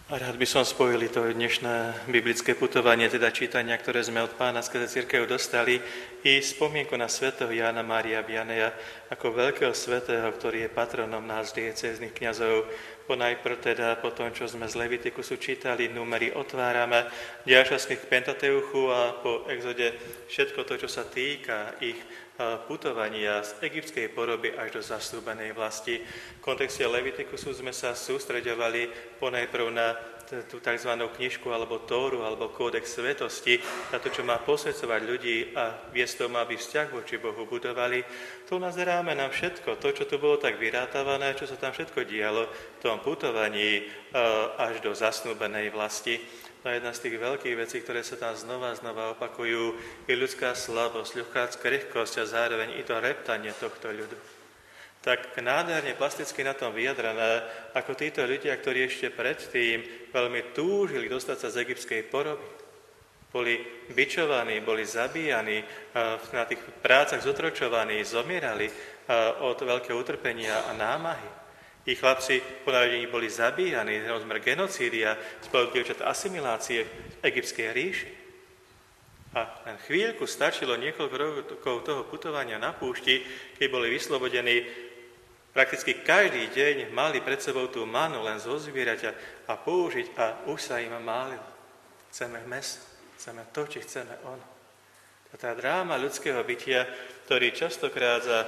A rád by som spojili to dnešné biblické putovanie, teda čítania, ktoré sme od Pána skrze cirkev dostali, i spomienku na svätého Jána Mária Vianeja ako veľkého svätého, ktorý je patronom nás diecéznych kňazov. Najprv teda po tom, čo sme z Levitikusu čítali, númery otvárame, ďalšie k Pentateuchu a po exode všetko to, čo sa týka ich putovania z egyptskej poroby až do zasľúbenej vlasti. V kontexte Levitikusu sme sa sústreďovali ponajprv na tú tzv. Knižku alebo Tóru alebo kódex svetosti, na to, čo má posvedcovať ľudí a viesť tomu, aby vzťah voči Bohu budovali. Tu nazeráme na všetko, to, čo tu bolo tak vyrátavané, čo sa tam všetko dialo v tom putovaní až do zasnúbenej vlasti. No jedna z tých veľkých vecí, ktoré sa tam znova opakujú, je ľudská slabosť, ľudská krehkosť a zároveň i to reptanie tohto ľudu. Tak nádherne plasticky na tom vyjadrené, ako títo ľudia, ktorí ešte predtým veľmi túžili dostať sa z egyptskej poroby, boli bičovaní, boli zabíjani, na tých prácach zotročovaní, zomierali od veľkého utrpenia a námahy. Ich chlapci po narodení boli zabíjani, rozmer genocídia, spolu dievčat asimilácie v egyptskej ríši. A len chvíľku stačilo niekoľko rokov toho putovania na púšti, keď boli vyslobodení. Prakticky každý deň mali pred sebou tú manu len zo zvieraťa a použiť a už sa im málilo. Chceme meso, chceme to, či chceme ono. A tá dráma ľudského bytia, ktorý častokrát za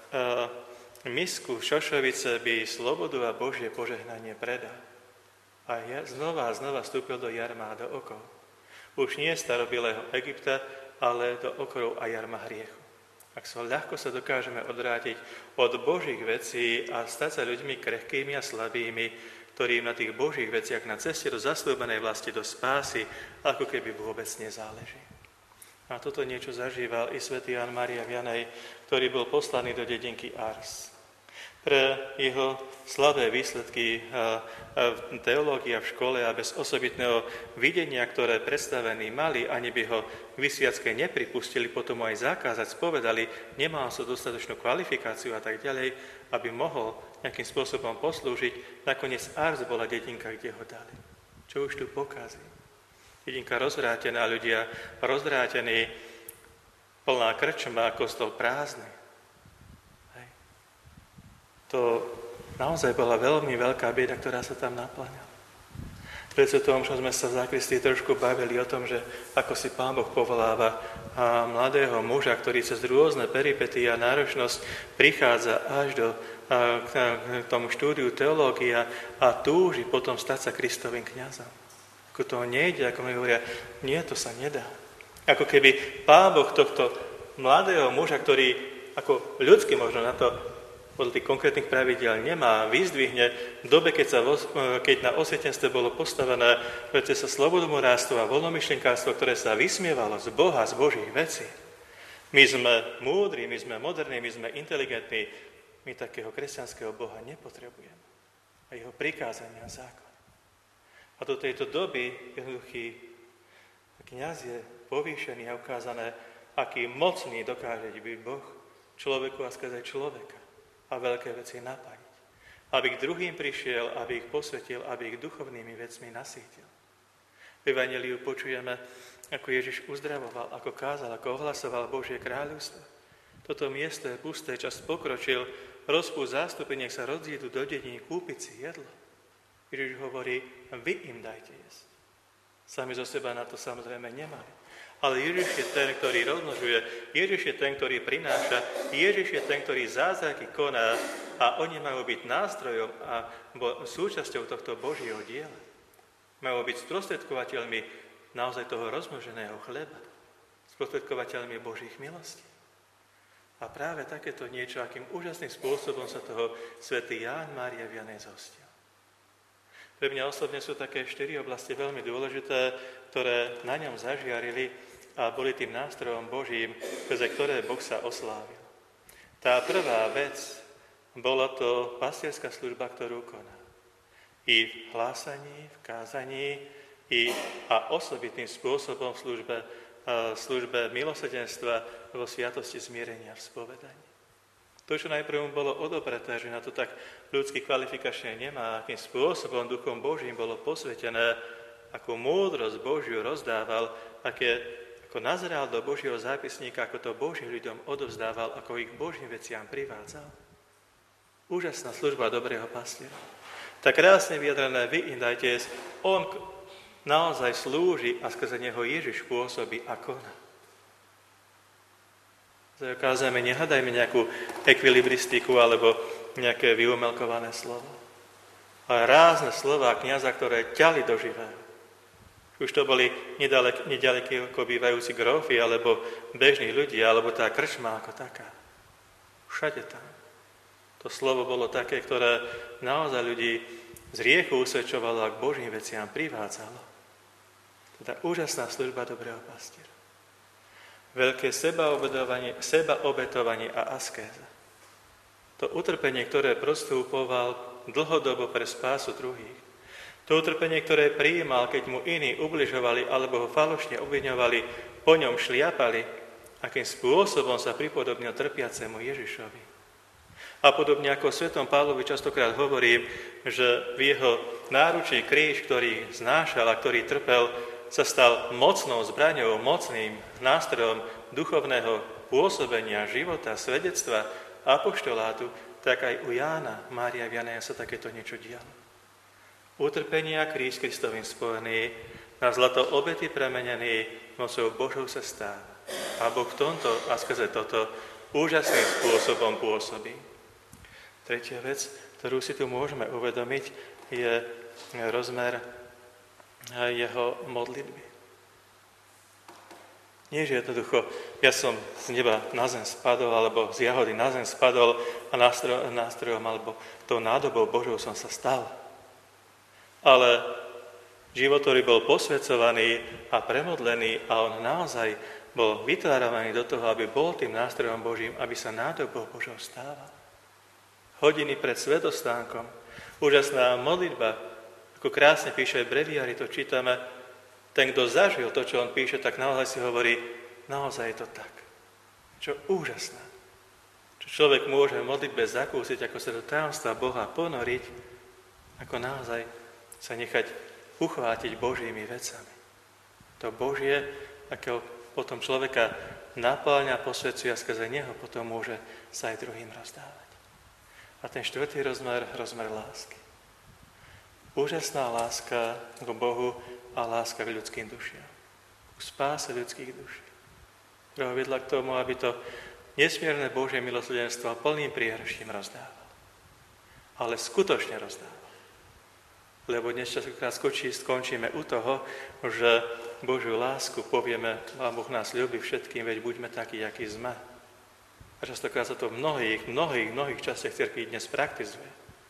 misku šošovice by slobodu a Božie požehnanie predal. A ja znova vstúpil do jarma a do okov. Už nie starobilého Egypta, ale do okrov a jarma hriechu. Ak ľahko sa dokážeme odvrátiť od Božích vecí a stať sa ľuďmi krehkými a slabými, ktorým na tých Božích veciach na ceste do zasľúbenej vlasti, do spásy, ako keby vôbec nezáleží. A toto niečo zažíval i svätý Ján Mária Vianej, ktorý bol poslaný do dedinky Ars. Pre jeho slabé výsledky v teológii a v škole a bez osobitného videnia, ktoré predstavení mali, ani by ho vysviackej nepripustili, potom aj zakázať, spovedali, nemal sa dostatočnú kvalifikáciu a tak ďalej, aby mohol nejakým spôsobom poslúžiť. Nakoniec Ars bola dedinka, kde ho dali. Čo už tu pokazí? Dedinka rozvrátená, ľudia rozvrátení, plná krčma, kostol prázdny. To naozaj bola veľmi veľká bieda, ktorá sa tam naplňala. Preto tomu, čo sme sa v zakristii trošku bavili o tom, že ako si Pán Boh povoláva mladého muža, ktorý cez rôzne peripety a náročnosť prichádza až k tomu štúdiu teológia a túži potom stať sa Kristovým kňazom. Ako toho nejde, ako mi hovoria, nie, to sa nedá. Ako keby Pán Boh tohto mladého muža, ktorý ako ľudsky možno na to podľa tých konkrétnych pravidiel nemá, vyzdvihne v dobe, keď na osvietenstve bolo postavené sa slobodomorárstvo a voľnomyšlienkarstvo, ktoré sa vysmievalo z Boha, z Božích vecí. My sme múdri, my sme moderní, my sme inteligentní, my takého kresťanského Boha nepotrebujeme. A jeho prikázania a zákon. A do tejto doby jednoduchý kňaz je povýšený a ukázané, aký mocný dokáže byť Boh človeku a skrze človeka a veľké veci napádiť. Aby k druhým prišiel, aby ich posvetil, aby ich duchovnými vecmi nasýtil. V Evanjeliu počujeme, ako Ježiš uzdravoval, ako kázal, ako ohlasoval Božie kráľovstvo. Toto miesto je pusté, čas pokročil, rozpúšť zástupy, nech sa rozídu do dedín kúpiť si jedlo. Ježiš hovorí, vy im dajte jesť. Sami zo seba na to samozrejme nemali. Ale Ježiš je ten, ktorý rozmnožuje, Ježiš je ten, ktorý prináša, Ježiš je ten, ktorý zázraky koná a oni majú byť nástrojom a súčasťou tohto Božieho diela. Majú byť sprostredkovateľmi naozaj toho rozmnoženého chleba, sprostredkovateľmi Božích milostí. A práve takéto niečo, akým úžasným spôsobom sa toho svätý Ján Mária Vianej zhostil. Pre mňa osobne sú také 4 oblasti veľmi dôležité, ktoré na ňom zažiarili a boli tým nástrojom Božím, cez ktoré Boh sa oslávil. Tá prvá vec bola to pastierská služba, ktorú koná. I v hlásaní, v kázaní, a osobitným spôsobom v službe milosrdenstva vo sviatosti zmierenia v spovedaní. To, čo najprv mu bolo odopreté, že na to tak ľudský kvalifikačne nemá, akým spôsobom Duchom Božím bolo posvetené, ako múdrosť Božiu rozdával, ako nazeral do Božieho zápisníka, ako to Boží ľuďom odovzdával, ako ich Božím veciam privádzal. Úžasná služba dobrého pastiera. Tak krásne vyjadrené, vy im dajte jesť. On naozaj slúži a skrze neho Ježiš pôsobí a koná. Zakázame, nehľadajme nejakú ekvilibristiku alebo nejaké vyumelkované slovo. Ale rázne slová kňaza, ktoré ťali do živého. Už to boli nedaleko bývajúci grófy, alebo bežní ľudia, alebo tá krčma ako taká. Všade tam. To slovo bolo také, ktoré naozaj ľudí z hriechu usvedčovalo a k Božím veciam privádzalo. Teda úžasná služba dobrého pastiera. Veľké sebaobetovanie a askéza. To utrpenie, ktoré prostúpoval dlhodobo pre spásu druhých. To utrpenie, ktoré prijímal, keď mu iní ubližovali alebo ho falošne obviňovali, po ňom šliapali, akým spôsobom sa pripodobnil trpiacemu Ježišovi. A podobne ako svetom Pavlovi častokrát hovorím, že v jeho náručí kríž, ktorý znášal a ktorý trpel, sa stal mocnou zbraňou, mocným nástrojom duchovného pôsobenia, života, svedectva, apoštolátu, tak aj u Jána, Mária Vianeja sa takéto niečo dialo. Utrpenie a kríž Kristovým spojený, na zlato obety premenený, mocou Božou sa stáva. A Boh v tomto a skrze toto úžasným spôsobom pôsobí. Tretia vec, ktorú si tu môžeme uvedomiť, je rozmer jeho modlitby. Nie, že jednoducho, ja som z neba na zem spadol, alebo z jahody na zem spadol a nástrojom alebo tou nádobou Božou som sa stal. Ale život, ktorý bol posvedzovaný a premodlený a on naozaj bol vytváraný do toho, aby bol tým nástrojom Božím, aby sa nádobou Božou stával. Hodiny pred svätostánkom, úžasná modlitba, ako krásne píše breviári, to čítame, ten, kto zažil to, čo on píše, tak naozaj si hovorí, naozaj je to tak. Čo úžasné. Čo človek môže v modlitbe zakúsiť, ako sa do tajomstva Boha ponoriť, ako naozaj sa nechať uchvátiť Božími vecami. To Božie, ako potom človeka napáľňa, posvedzuje a skrze neho potom môže sa aj druhým rozdávať. A ten štvrtý rozmer lásky. Úžasná láska k Bohu a láska k ľudským dušiam. K spáse ľudských duší. Ktorá vedla k tomu, aby to nesmierne Božie milosrdenstvo plným priehrším rozdával. Ale skutočne rozdával. Lebo dnes častokrát skončíme u toho, že Božiu lásku povieme, a Boh nás ľúbi všetkým, veď buďme takí, akí sme. A častokrát sa to v mnohých častiach cirkvi dnes praktizuje.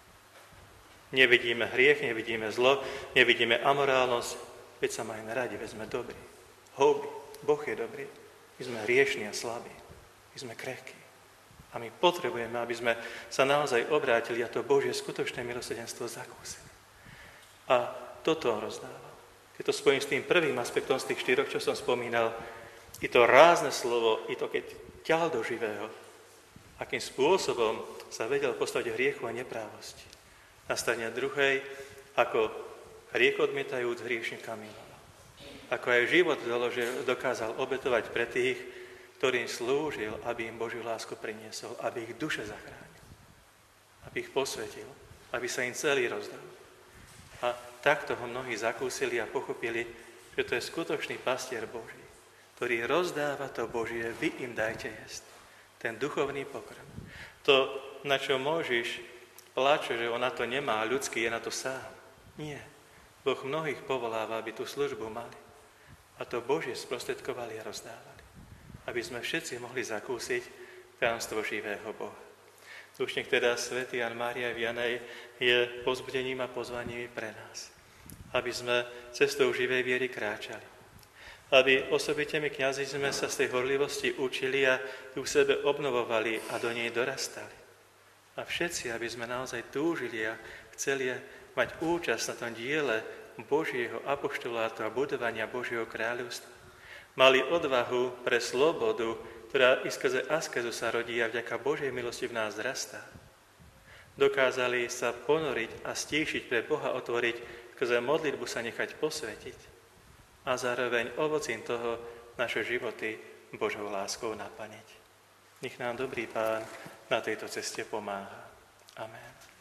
Nevidíme hriech, nevidíme zlo, nevidíme amorálnosť, veď sa majme radi, veď sme dobrí. Houby, Boh je dobrý. My sme hriešní a slabí. My sme krehkí. A my potrebujeme, aby sme sa naozaj obrátili a to Božie skutočné milosrdenstvo zakúsili. A toto on rozdával. Keď to spojím s tým prvým aspektom z tých 4, čo som spomínal, i to rázne slovo, i to keď ťahal do živého, akým spôsobom sa vedel postaviť hriechu a neprávosti. Na strane druhej, ako hriech odmietajúc hriešnika miloval. Ako aj život dokázal obetovať pre tých, ktorým slúžil, aby im Božiu lásku priniesol, aby ich duše zachránil, aby ich posvetil, aby sa im celý rozdal. A takto ho mnohí zakúsili a pochopili, že to je skutočný pastier Boží, ktorý rozdáva to Božie, vy im dajte jesť. Ten duchovný pokrm. To, na čo Mojžiš plače, že on na to nemá, ľudský je na to sám. Nie. Boh mnohých povoláva, aby tú službu mali. A to Božie sprostredkovali a rozdávali. Aby sme všetci mohli zakúsiť tajomstvo živého Boha. Dušník teda svätý Ján Mária Vianej je povzbudením a pozvaním pre nás. Aby sme cestou živej viery kráčali. Aby osobite my kňazi sme sa z tej horlivosti učili a ju v sebe obnovovali a do nej dorastali. A všetci, aby sme naozaj túžili a chceli mať účasť na tom diele Božieho apoštolátu a budovania Božieho kráľovstva. Mali odvahu pre slobodu ktorá i skrze askezu sa rodí a vďaka Božej milosti v nás rastá. Dokázali sa ponoriť a stíšiť pre Boha, otvoriť, skrze modlitbu sa nechať posvetiť a zároveň ovocím toho naše životy Božou láskou naplniť. Nech nám dobrý Pán na tejto ceste pomáha. Amen.